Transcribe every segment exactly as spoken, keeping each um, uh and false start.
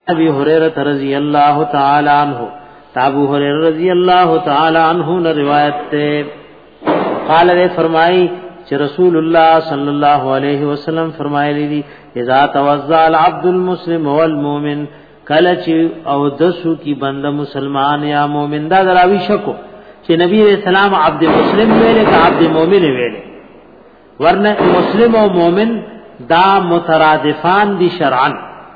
ابي هريره رضی اللہ تعالی عنہ ابو هريره رضی اللہ تعالی عنہ نے روایت ہے قال نے فرمائی کہ رسول اللہ صلی اللہ علیہ وسلم فرمائے لی اذا توضا العبد المسلم والمؤمن کلچ او دسو کی بندہ مسلمان یا مومن دا دراوی شکو کہ نبی علیہ السلام عبد مسلم ویلے کہ عبد مومن ویلے ورنہ مسلم و مومن دا مترادفان دی شرعن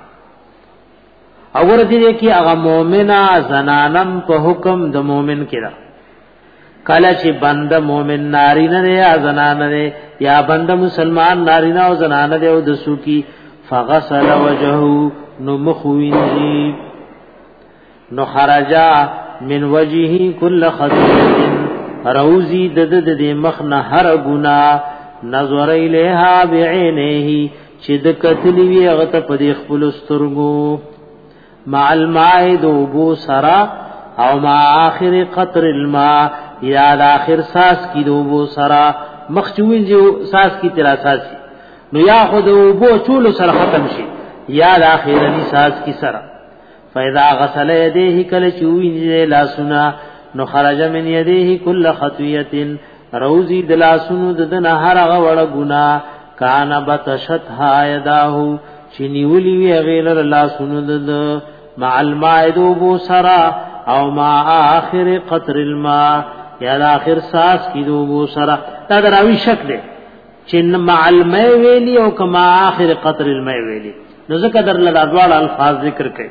اور دې کې هغه مؤمنه زنانم په حکم د مؤمن کړه کله چې بنده مؤمن نارینه نه یا زنانه نه یا بنده مسلمان نارینه او زنانه ده او د سوکی فغسل وجهه نو مخوینجی نو خرجا من وجهه كل خطیه روزی د د د مخنه هر ګنا نظر الیها بعینه چې د کتلی وی هغه ته په خپل سترګو مع الماء دوبو سرا او مع آخر قطر الماء یا آخر ساس کی دوبو سرا مخچوین جو ساس کی ترا ساسی نو یا خود دوبو چولو سر ختم شي یا آخرنی ساس کی سرا فاذا غسل یدیه کل چوین لا سنا نو خرج من یدیه کل خطیه روزی دلا سنو ددن هر غوړ ګنا کان بتشتها یداه چنیولی وی غیر الله سنود مع الماء دوبو سرا او مع آخر قطر الماء یا آخر ساس کی دوبو سرا دا دراوی شک دے چن مع الماء ویلی او کما آخر قطر الماء ویلی نو ذکر در لدادوال الفاظ ذکر کئی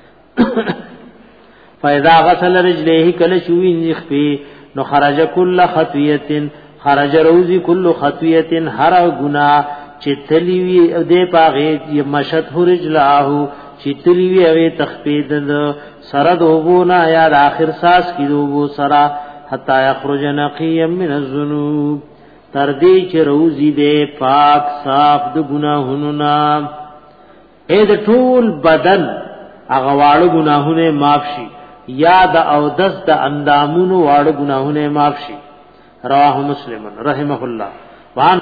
فاذا غسل رجلیه کل شوین نخفی نو خرج کل خطویت خرج روزی کل خطویت ہر گنا چتلیوی دے پاغی مشت رجلاہو چتلیوی اوی تخپید سرد ہوبونا یا آخر ساس کی دوبو سرا حتی یخرج نقیم من الذنوب تردی چ روزی دے پاک صاف د گناہوننا اے د ټول بدن اغواړو گناہونه معاف شي یا د او دس د اندامونو واړو گناہونه معاف شي رواه مسلم رحمه الله وان